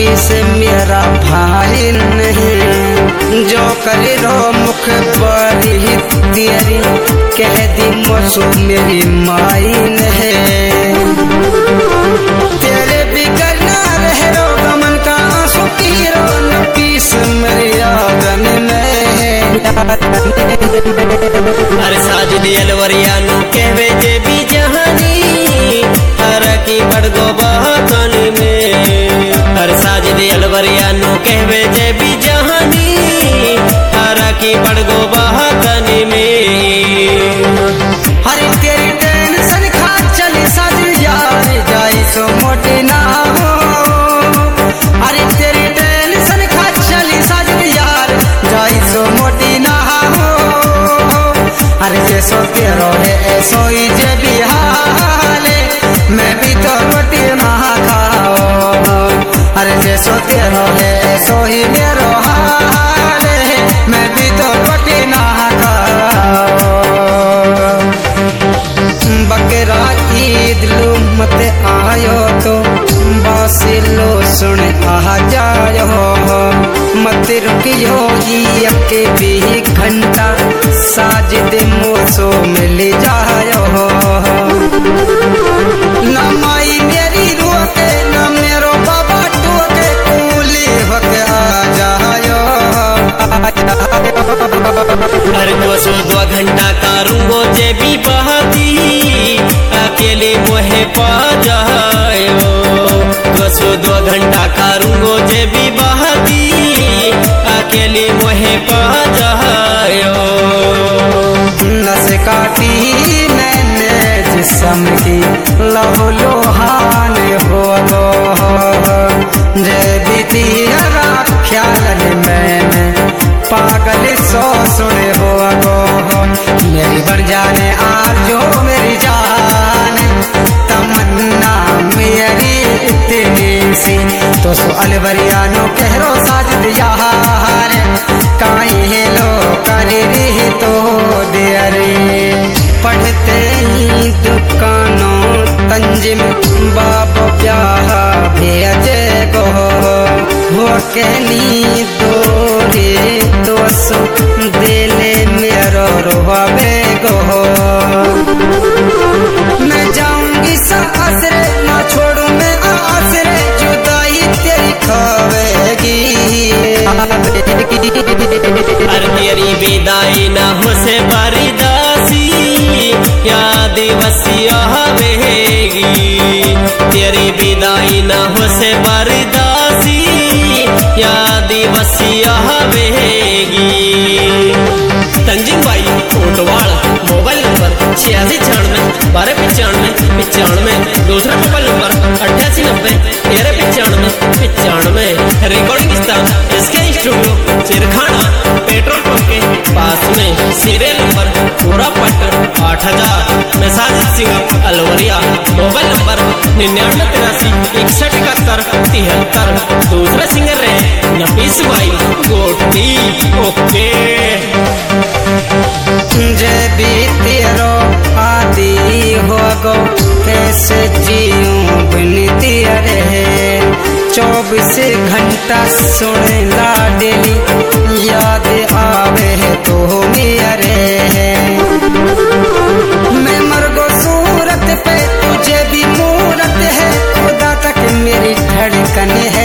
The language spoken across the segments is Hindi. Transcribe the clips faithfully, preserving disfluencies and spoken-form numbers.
पीस मेरा भाई नहीं, जो करे रो मुख बड़ी तेरी कह दी मोसो मेरी माई नहीं। तेरे बिगड़ ना रह रो गमन का आंसू की रो न पीस मेरी आगन में। हर साज दियल वरियानु कहवे जे भी जहानी हर की बड़गो बहतन में। हर साज दियल वरियानु कहवे जे भी जहानी हर की बड़गो बहतन में। हरे तेरी टेंशन खा चली साज यार जाई सो मोटी ना हो। हरे तेरी टेंशन खा चली साज यार जाई सो मोटी ना हो। अरे जैसो तेरो है ऐसो ही जे भी हाले मैं भी तो रोटी ना खाओ। अरे जैसो तेरो है ऐसो ही मेरो हाले मैं भी तो रोटी ना खाओ। बकरा ईद लू मत आयो तो बासिलो सुन आ जायो। मत रुकियो ये के भी घंटा साजिद मोसो मिल जायो। न माई मेरी रोके न मेरो बाबा टोके कूली होके आ जायो। हर दो सौ दो घंटा कारूंगो जे भी बहाती अकेले मोहे पा जायो। दो सौ दो घंटा कारूंगो जे भी बहाती अकेले मोहे पा जायो। नस काटी मैंने जिस्म की लहू लोहान हो गो। जय बीती हरा ख्याल मैंने पागल सो सुने हो गो। मेरी बढ़ जाने आज जो मेरी जान तमन्ना मेरी इतनी सी तो सो अलवरियानो कहरो साजिद यार काई हेलो करे रे तो देरे। पढ़ते ही दुकानों तंजिम बाप ब्याह भेजे गो। हो के नी तोरे दोसो दिले मेरो रोवे गो। मैं जाऊंगी सासरे ना छोड़ू मैं आसरे जुदाई तेरी खावेगी। हर तेरी विदाई न हो से बारी दासी याद वसिया हवेगी। तेरी विदाई न हो से बारी दासी याद वसिया हवेगी। तंजिम भाई कोटवाड़ मोबाइल नंबर छियासी छियानवे बारह पचानवे पचानवे। दूसरा मोबाइल नंबर अट्ठासी नब्बे तेरह पचानवे पचानवे। रिकॉर्डिंग स्थान इसके स्टूडियो चिरखाना पेट्रोल पंप के पास में। सीरियल नंबर पूरा पट आठ हजार। मैं साजिद सिंह अलवरिया। मोबाइल नंबर निन्यानवे तिरासी इकसठ इकहत्तर तिहत्तर। दूसरा सिंगर रहे नफीस भाई गोटी। ओके जय भी तेरो आदि हो गो कैसे जीऊं बिन तेरे। चौबीस घंटा सुने लाडली याद आवे तो मेरे। मैं मरगो सूरत पे तुझे भी मूरत है खुदा तक मेरी धड़कन है।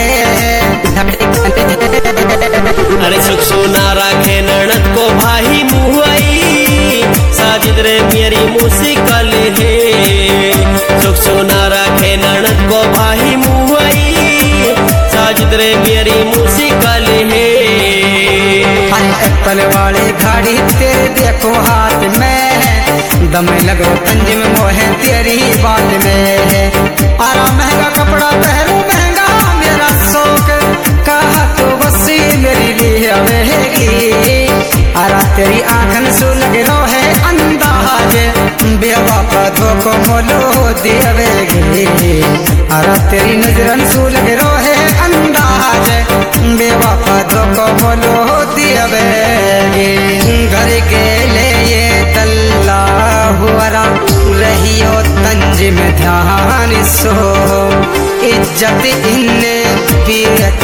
अरे सुख सोना राखे ननद को भाई मुहई साजिद रे मेरी मुसिकल है। सुख सोना राखे ननद को भाई मुहई साजिद रे मेरी मुसिकल है। एप्पल वाली घड़ी तेरे देखो हाथ में दम लगो तंजिम मोहे तेरी बात में है। आरा महंगा कपड़ा पहनूं महंगा मेरा शौक कहा तो बसी मेरी लिए रहेगी। आरा तेरी आंखन सु लगे रो है अंदाज बेवफा धोखो मोलो देवेगी। आरा तेरी नजरन सु लगे रो है अंदाज बेवफा धोखो मोलो देवेगी। घर के ले ये तल्ला हुआ रहियो तंजिम ध्यान सो इज्जत इन पीर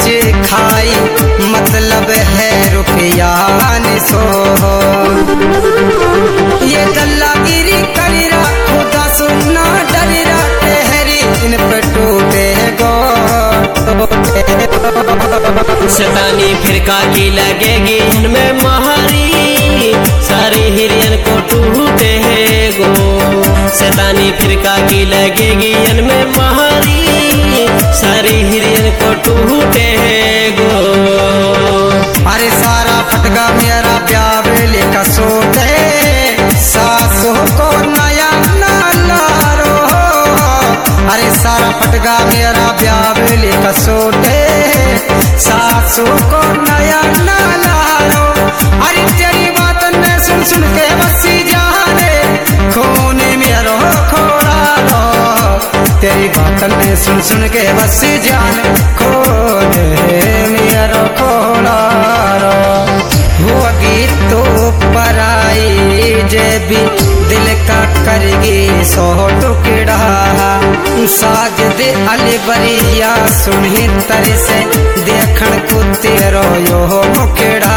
फिरका की लगेगी इनमें महारी, सारे हिरियन को टूटे है गो। शैतानी फिरका की लगेगी इनमें महारी, सारे हिरियन को टूटे है गो। अरे सारा फटका मेरा ब्यावले का सोते, सासों को नया नालारो। अरे सारा फटका मेरा ब्यावले का सोते, सासों को नया नालारो। अरे तेरी बात ने सुन सुन के बसी जाने, खून मेरो खोड़ा रो। तेरी बात ने सुन सुन के बसी जाने, खून मेरो खोड़ा रो। होगी तो पराई जे भी दिल का करगी सौ टुकड़ा, साज दे अली बरिया सुनही तरी से देखण को तेरो यो मुखड़ा।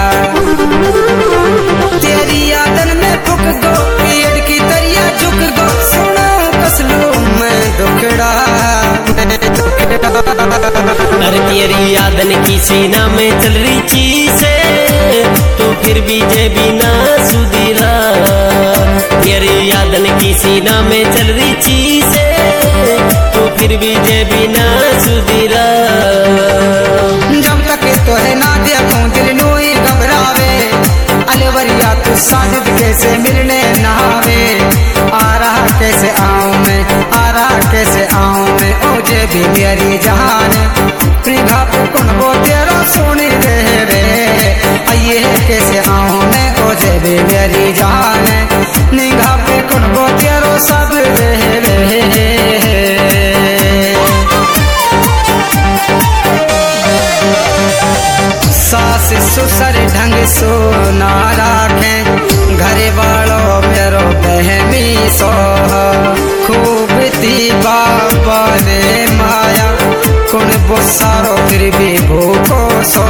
तेरी यादन में फुक गो पेड़ की तरिया झुक गो, सुनो कसलू मैं दुखड़ा। अरे तेरी यादन की सीना में चल रही चीज़े, तो फिर भी जे बिना सुधीरा। तेरी यादन की सीना में चल रही चीज़े, तो फिर भी जे बिना सुधीरा। जब तक तो है ना देखूं दिल नोई घबरावे, अलवरिया तू साजिद कैसे मिलने नहावे। आ रहा कैसे आऊं मैं, आ रहा कैसे आऊं मैं, ओ जे भी मेरी जहान। निगाह पे कौन वो तेरा सोनी दे रे, आइए कैसे आऊं मैं, ओ जे भी मेरी जान। निगाह पे कौन वो तेरा सब रे रे। सास ससुर ढंग सो ना राखे, घरे वालों मेरो बहमी सो। खूब दी बाबा ने माया, कौन वो सारो फिर भी भूखो सो।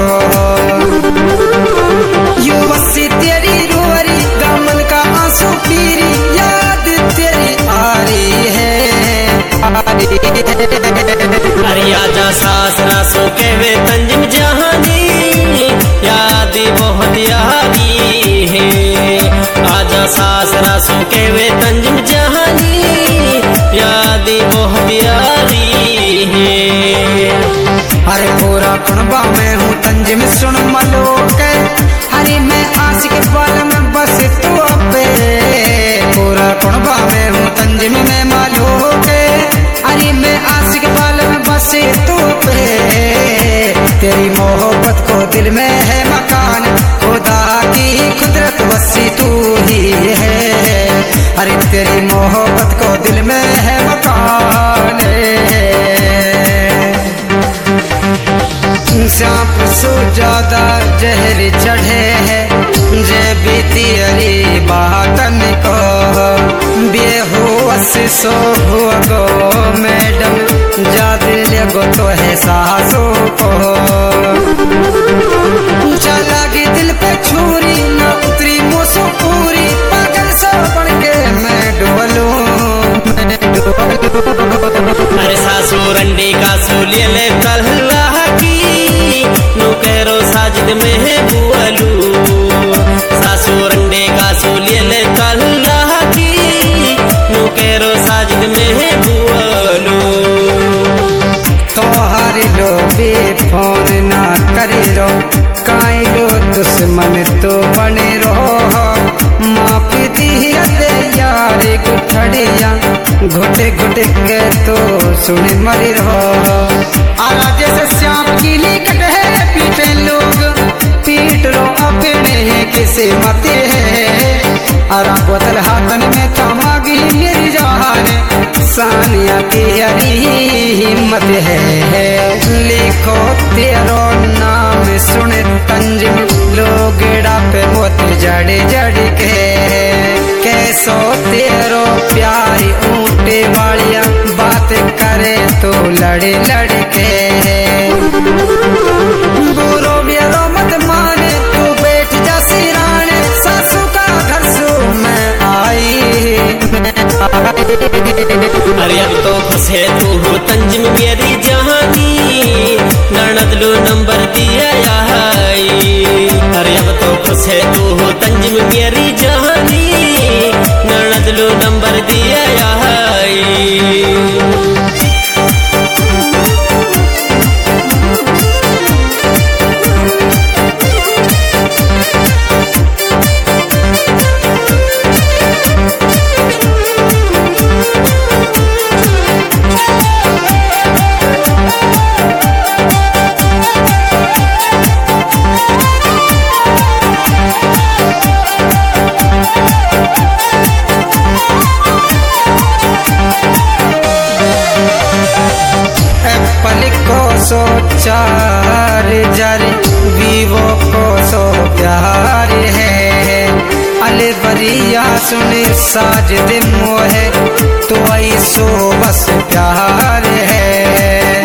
यू बसी तेरी रोरी गमन का आंसू पीरी, याद तेरी आ रही है, आ रही है। अरे आजा सासरा सो के वे तंजिम जहानी, याद बहुत यारी है। आजा सासरा सो के वे तंजिम जहानी, याद बहुत यारी है। अरे पूरा कुनबा में हूँ तंजिम सुन मलोक, हरी मैं आशिक बाल में बस तू अपे। पूरा कुनबा में हूँ तंजिम में मालूक, हरी मैं आशिक बाल में बस तू पे। तेरी मोहब्बत को दिल में है मकान, खुदा की कुदरत बसी तू ही है। अरे तेरी मोहब्बत को दिल में है मकान। सांप सो ज्यादा जहर चढ़े है, जे बीती अरी बातन को। बेहोश सो हुआ गो मैडम, जाद लगो तो है सासों को। चलागी दिल पे छुरी न उतरी मोसो पूरी, पागल सा बन के मैं डोलूं, मैं डोलूं। अरे सासू रंडी का सूलिय ले कल्ला की, नु करो साजिद में है बुआलू। सासू रंडे का सूलिय ले कल्ला की, नु करो साजिद में है बुआलू। तोहारी लो भी फोन ना करी रो, काई लो दुश्मन तो बने रहो। माफी दिया दे यारी गुठड़िया, घुटे घुटे के तो सुन मरी रहो। आरा जैसे श्याम की लिकट है, पीटे लोग पीट रो अपने किसे मते है। आरा बोतल हाथन में थमागी मेरी जान, सानिया की हरी हिम्मत है। लिखो तेरो नाम सुन तंजिम, लोगड़ा पे मोत जड़ जड़ के। कैसो तेरो प्यारी ऊँटे वालिया, बात करे तो लड़े लड़के। बुरो मेरो मत माने, तू बैठ जा सिराने, सासू का घर सो मैं आई, मैं आई। अरे अब तो खुश है तू हो तंजिम मेरी जहानी, ननद लो नंबर दिया यार। से तू तंजिम मेरी जहानी ननद लो नंबर दिया आई। सो चार जर वीवो को सो प्यार है अले बरिया सुने साजिद मोहे तो ऐसो बस प्यार है।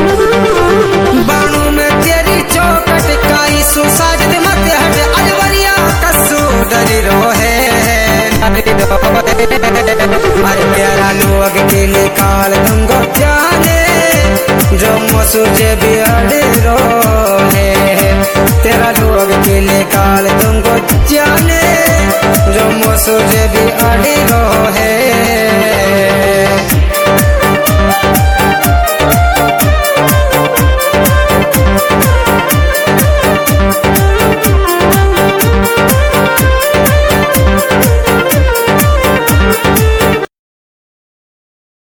बाणू में तेरी चौकट काई सो साजिद मत हट अले बरिया कसो डरी रोहे अरे प्यारा लोग के निकाल दूंगा जाने जो मुझे भी अड़े रो है तेरा लोग के निकाल तुमको जाने जो मुझे भी अड़े रो है।